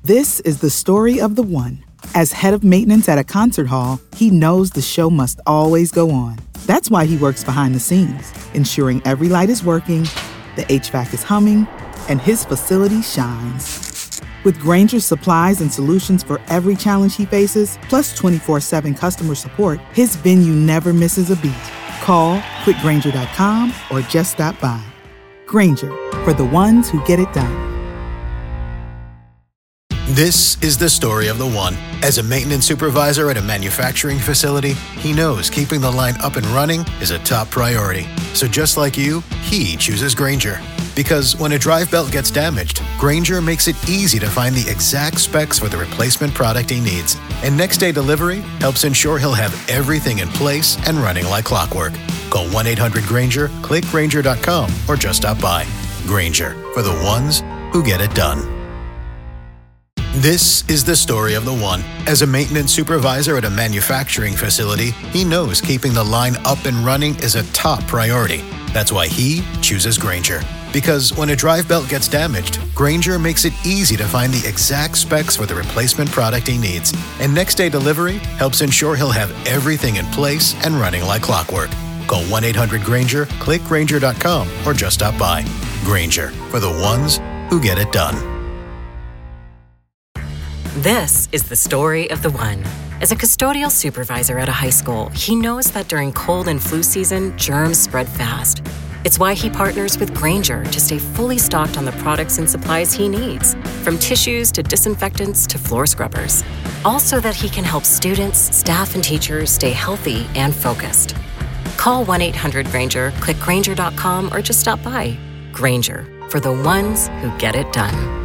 This is the story of the one. As head of maintenance at a concert hall, he knows the show must always go on. That's why he works behind the scenes, ensuring every light is working, the HVAC is humming, and his facility shines. With Grainger's supplies and solutions for every challenge he faces, plus 24/7 customer support, his venue never misses a beat. Call quickgrainger.com or just stop by. Grainger, for the ones who get it done. This is the story of the one. As a maintenance supervisor at a manufacturing facility, he knows keeping the line up and running is a top priority. So just like you, he chooses Grainger. Because when a drive belt gets damaged, Grainger makes it easy to find the exact specs for the replacement product he needs. And next day delivery helps ensure he'll have everything in place and running like clockwork. Call 1-800-GRAINGER, click Grainger.com, or just stop by. Grainger, for the ones who get it done. This is the story of the one. As a maintenance supervisor at a manufacturing facility, he knows keeping the line up and running is a top priority. That's why he chooses Grainger. Because when a drive belt gets damaged, Grainger makes it easy to find the exact specs for the replacement product he needs. And next day delivery helps ensure he'll have everything in place and running like clockwork. Call 1-800-GRAINGER, click Grainger.com, or just stop by. Grainger, for the ones who get it done. This is the story of the one. As a custodial supervisor at a high school, he knows that during cold and flu season, germs spread fast. It's why he partners with Grainger to stay fully stocked on the products and supplies he needs, from tissues to disinfectants to floor scrubbers. All so that he can help students, staff, and teachers stay healthy and focused. Call 1-800-GRAINGER, click Grainger.com, or just stop by. Grainger, for the ones who get it done.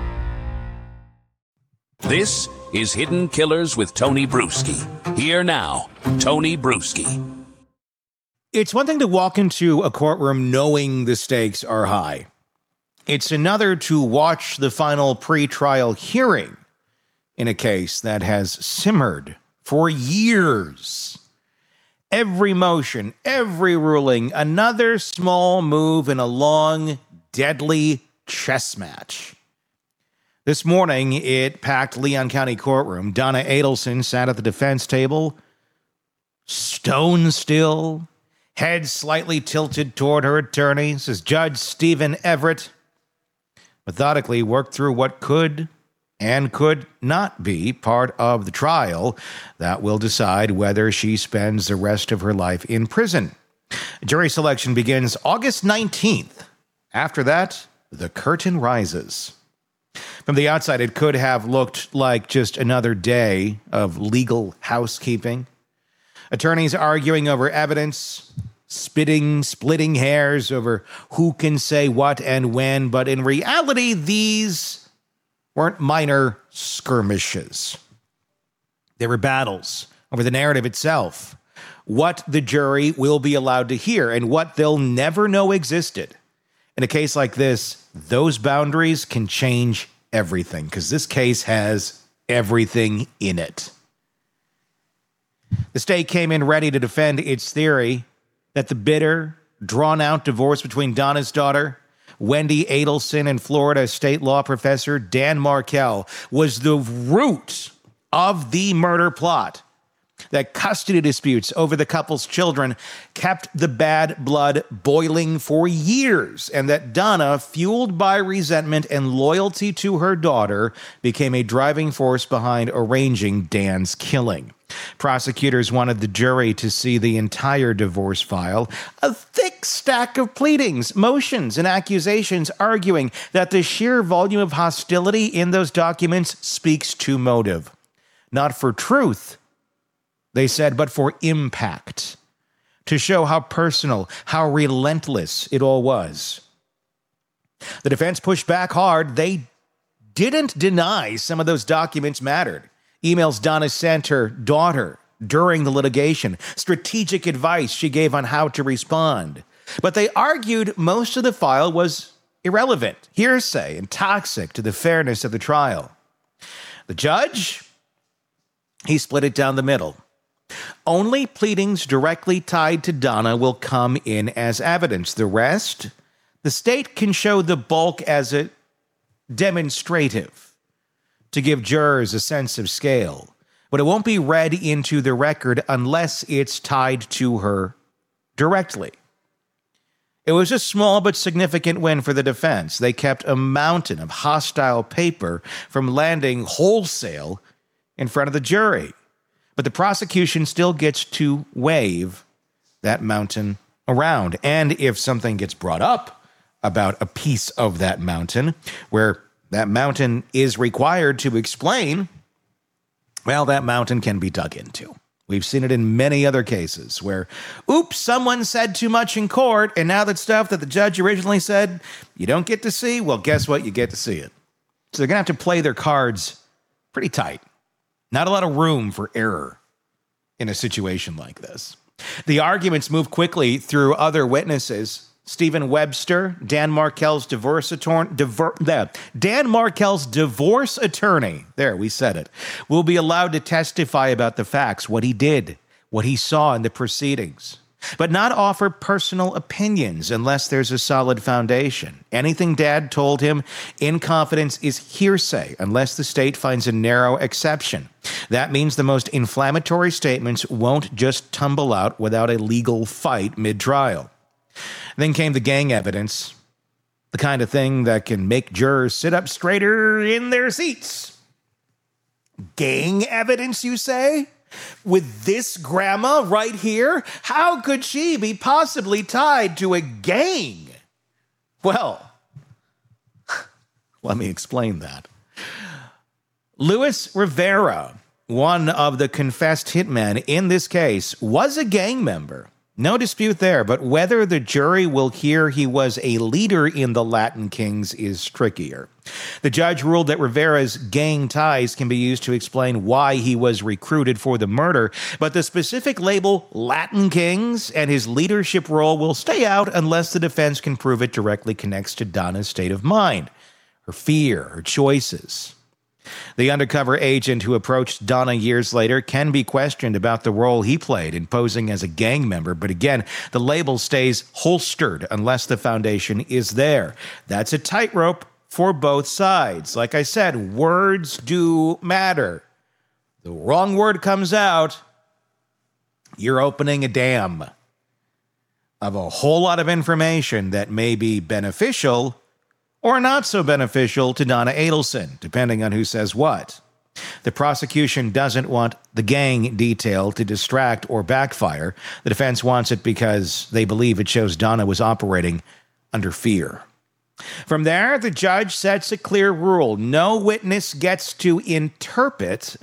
This is Hidden Killers with Tony Bruschi. Here now, Tony Bruschi. It's one thing to walk into a courtroom knowing the stakes are high. It's another to watch the final pre-trial hearing in a case that has simmered for years. Every motion, every ruling, another small move in a long, deadly chess match. This morning, it packed Leon County courtroom. Donna Adelson sat at the defense table, stone still, head slightly tilted toward her attorneys, as Judge Stephen Everett methodically worked through what could and could not be part of the trial that will decide whether she spends the rest of her life in prison. Jury selection begins August 19th. After that, the curtain rises. From the outside, it could have looked like just another day of legal housekeeping. Attorneys arguing over evidence, splitting hairs over who can say what and when, but in reality, these weren't minor skirmishes. They were battles over the narrative itself, what the jury will be allowed to hear, and what they'll never know existed. In a case like this, those boundaries can change everything, because this case has everything in it. The state came in ready to defend its theory that the bitter, drawn-out divorce between Donna's daughter, Wendy Adelson, and Florida state law professor Dan Markel was the root of the murder plot. That custody disputes over the couple's children kept the bad blood boiling for years, and that Donna, fueled by resentment and loyalty to her daughter, became a driving force behind arranging Dan's killing. Prosecutors wanted the jury to see the entire divorce file, a thick stack of pleadings, motions, and accusations arguing that the sheer volume of hostility in those documents speaks to motive. Not for truth, they said, but for impact, to show how personal, how relentless it all was. The defense pushed back hard. They didn't deny some of those documents mattered. Emails Donna sent her daughter during the litigation, strategic advice she gave on how to respond. But they argued most of the file was irrelevant, hearsay, and toxic to the fairness of the trial. The judge, he split it down the middle. Only pleadings directly tied to Donna will come in as evidence. The rest, the state can show the bulk as a demonstrative to give jurors a sense of scale, but it won't be read into the record unless it's tied to her directly. It was a small but significant win for the defense. They kept a mountain of hostile paper from landing wholesale in front of the jury. But the prosecution still gets to wave that mountain around. And if something gets brought up about a piece of that mountain, where that mountain is required to explain, well, that mountain can be dug into. We've seen it in many other cases where, oops, someone said too much in court, and now that stuff that the judge originally said you don't get to see, well, guess what? You get to see it. So they're going to have to play their cards pretty tight. Not a lot of room for error in a situation like this. The arguments move quickly through other witnesses. Stephen Webster, Dan Markel's divorce attorney, there, we said it, will be allowed to testify about the facts, what he did, what he saw in the proceedings, but not offer personal opinions unless there's a solid foundation. Anything Dad told him in confidence is hearsay unless the state finds a narrow exception. That means the most inflammatory statements won't just tumble out without a legal fight mid-trial. Then came the gang evidence, the kind of thing that can make jurors sit up straighter in their seats. Gang evidence, you say? With this grandma right here? How could she be possibly tied to a gang? Well, let me explain that. Luis Rivera, one of the confessed hitmen in this case, was a gang member. No dispute there, but whether the jury will hear he was a leader in the Latin Kings is trickier. The judge ruled that Rivera's gang ties can be used to explain why he was recruited for the murder, but the specific label Latin Kings and his leadership role will stay out unless the defense can prove it directly connects to Donna's state of mind, her fear, her choices. The undercover agent who approached Donna years later can be questioned about the role he played in posing as a gang member, but again, the label stays holstered unless the foundation is there. That's a tightrope for both sides. Like I said, words do matter. The wrong word comes out, you're opening a dam of a whole lot of information that may be beneficial or not so beneficial to Donna Adelson, depending on who says what. The prosecution doesn't want the gang detail to distract or backfire. The defense wants it because they believe it shows Donna was operating under fear. From there, the judge sets a clear rule. No witness gets to interpret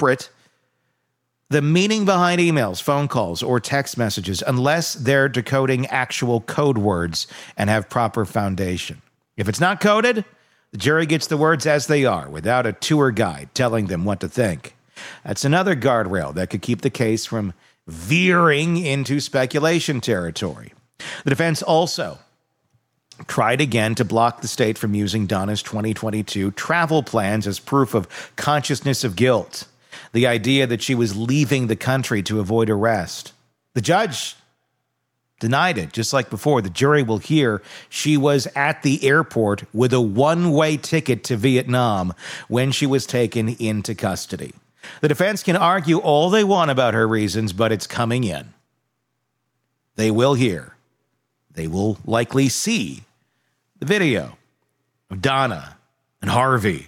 the meaning behind emails, phone calls, or text messages unless they're decoding actual code words and have proper foundation. If it's not coded, the jury gets the words as they are, without a tour guide telling them what to think. That's another guardrail that could keep the case from veering into speculation territory. The defense also tried again to block the state from using Donna's 2022 travel plans as proof of consciousness of guilt, the idea that she was leaving the country to avoid arrest. The judge denied it, just like before. The jury will hear she was at the airport with a one-way ticket to Vietnam when she was taken into custody. The defense can argue all they want about her reasons, but it's coming in. They will hear. They will likely see the video of Donna and Harvey.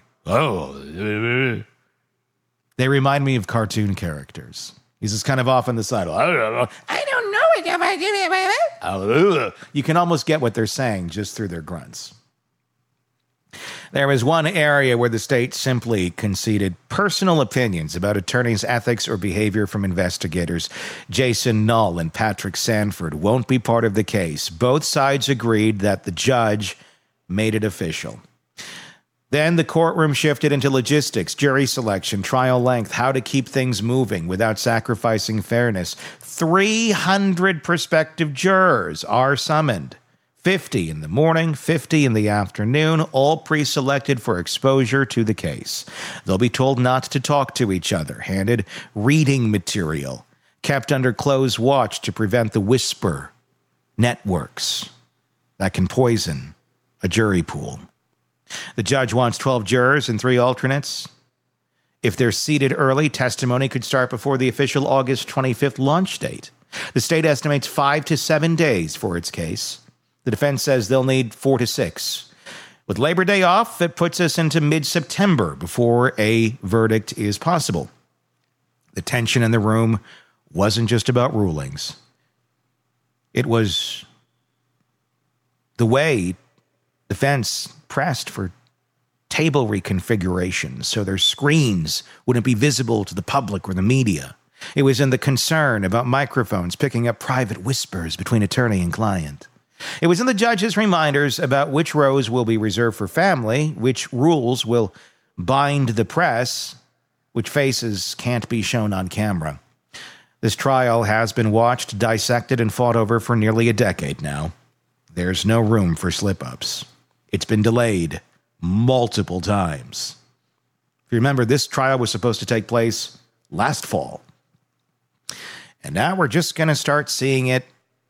Oh, they remind me of cartoon characters. He's just kind of off on the side. I don't know it if I did it. You can almost get what they're saying just through their grunts. There was one area where the state simply conceded personal opinions about attorneys' ethics or behavior from investigators. Jason Null and Patrick Sanford won't be part of the case. Both sides agreed that the judge made it official. Then the courtroom shifted into logistics, jury selection, trial length, how to keep things moving without sacrificing fairness. 300 prospective jurors are summoned. 50 in the morning, 50 in the afternoon, all pre-selected for exposure to the case. They'll be told not to talk to each other, handed reading material, kept under close watch to prevent the whisper networks that can poison a jury pool. The judge wants 12 jurors and 3 alternates. If they're seated early, testimony could start before the official August 25th launch date. The state estimates 5 to 7 days for its case. The defense says they'll need 4 to 6. With Labor Day off, it puts us into mid-September before a verdict is possible. The tension in the room wasn't just about rulings. It was the way defense pressed for table reconfigurations so their screens wouldn't be visible to the public or the media. It was in the concern about microphones picking up private whispers between attorney and client. It was in the judge's reminders about which rows will be reserved for family, which rules will bind the press, which faces can't be shown on camera. This trial has been watched, dissected, and fought over for nearly a decade now. There's no room for slip-ups. It's been delayed multiple times. If you remember, this trial was supposed to take place last fall. And now we're just going to start seeing it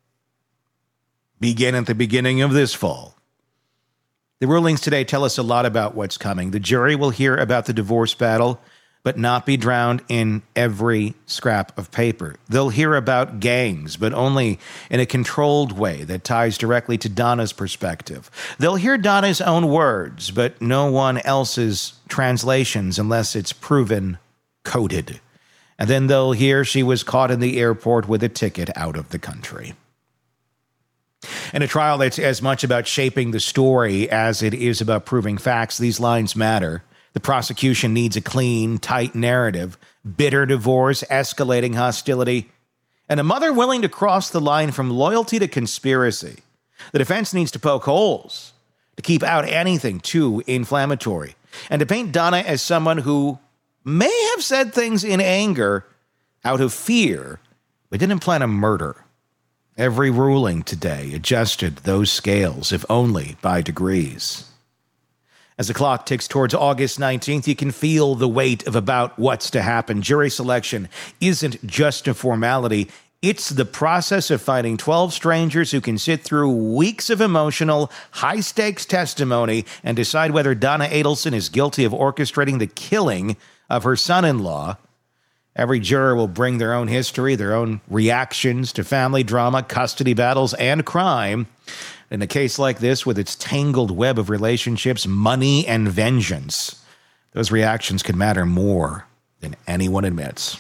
begin at the beginning of this fall. The rulings today tell us a lot about what's coming. The jury will hear about the divorce battle, but not be drowned in every scrap of paper. They'll hear about gangs, but only in a controlled way that ties directly to Donna's perspective. They'll hear Donna's own words, but no one else's translations unless it's proven coded. And then they'll hear she was caught in the airport with a ticket out of the country. In a trial that's as much about shaping the story as it is about proving facts, these lines matter. The prosecution needs a clean, tight narrative, bitter divorce, escalating hostility, and a mother willing to cross the line from loyalty to conspiracy. The defense needs to poke holes, to keep out anything too inflammatory, and to paint Donna as someone who may have said things in anger out of fear, but didn't plan a murder. Every ruling today adjusted those scales, if only by degrees. As the clock ticks towards August 19th, you can feel the weight of about what's to happen. Jury selection isn't just a formality. It's the process of finding 12 strangers who can sit through weeks of emotional, high-stakes testimony and decide whether Donna Adelson is guilty of orchestrating the killing of her son-in-law. Every juror will bring their own history, their own reactions to family drama, custody battles, and crime. In a case like this, with its tangled web of relationships, money, and vengeance, those reactions could matter more than anyone admits.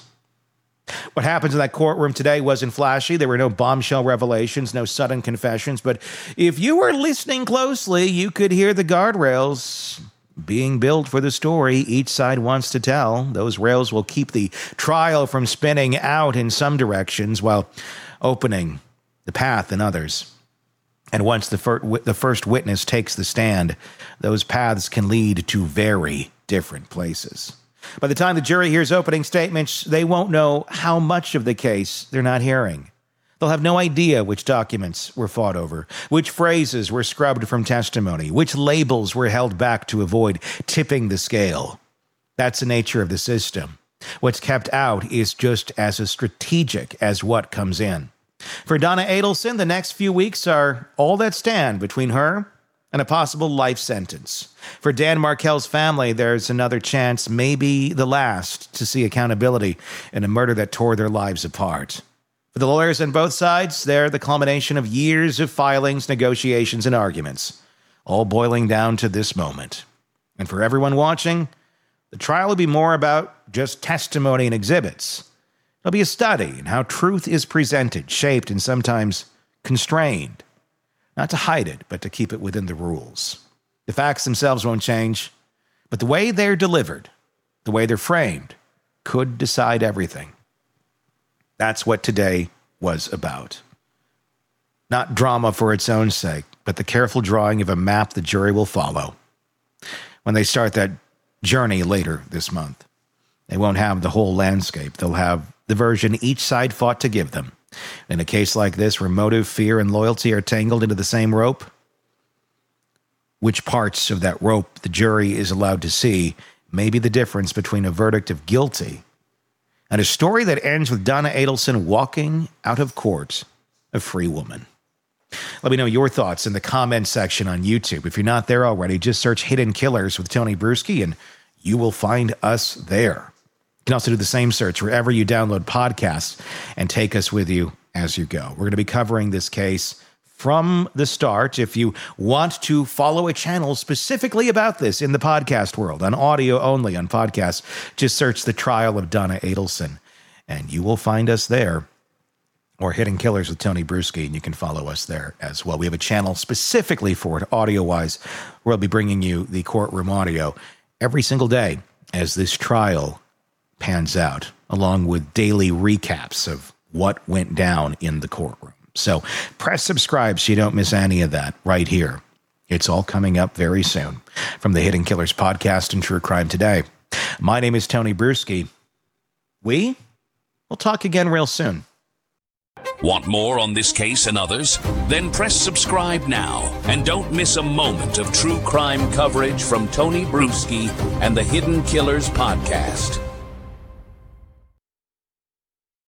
What happens in that courtroom today wasn't flashy. There were no bombshell revelations, no sudden confessions. But if you were listening closely, you could hear the guardrails being built for the story each side wants to tell. Those rails will keep the trial from spinning out in some directions while opening the path in others. And once the first witness takes the stand, those paths can lead to very different places. By the time the jury hears opening statements, they won't know how much of the case they're not hearing. They'll have no idea which documents were fought over, which phrases were scrubbed from testimony, which labels were held back to avoid tipping the scale. That's the nature of the system. What's kept out is just as strategic as what comes in. For Donna Adelson, the next few weeks are all that stand between her and a possible life sentence. For Dan Markel's family, there's another chance, maybe the last, to see accountability in a murder that tore their lives apart. For the lawyers on both sides, they're the culmination of years of filings, negotiations, and arguments, all boiling down to this moment. And for everyone watching, the trial will be more about just testimony and exhibits. It'll be a study in how truth is presented, shaped, and sometimes constrained. Not to hide it, but to keep it within the rules. The facts themselves won't change, but the way they're delivered, the way they're framed, could decide everything. That's what today was about. Not drama for its own sake, but the careful drawing of a map the jury will follow. When they start that journey later this month, they won't have the whole landscape. They'll have the version each side fought to give them. In a case like this, where motive, fear, and loyalty are tangled into the same rope, which parts of that rope the jury is allowed to see may be the difference between a verdict of guilty and a story that ends with Donna Adelson walking out of court a free woman. Let me know your thoughts in the comments section on YouTube. If you're not there already, just search Hidden Killers with Tony Bruschi and you will find us there. You can also do the same search wherever you download podcasts and take us with you as you go. We're going to be covering this case from the start. If you want to follow a channel specifically about this in the podcast world, on audio only, on podcasts, just search The Trial of Donna Adelson, and you will find us there. Or Hidden Killers with Tony Bruschi, and you can follow us there as well. We have a channel specifically for it, audio-wise, where I'll be bringing you the courtroom audio every single day as this trial pans out, along with daily recaps of what went down in the courtroom. So press subscribe so you don't miss any of that right here. It's all coming up very soon from the Hidden Killers podcast and True Crime Today. My name is Tony Bruschi. We'll talk again real soon. Want more on this case and others? Then press subscribe now and don't miss a moment of true crime coverage from Tony Bruschi and the Hidden Killers podcast.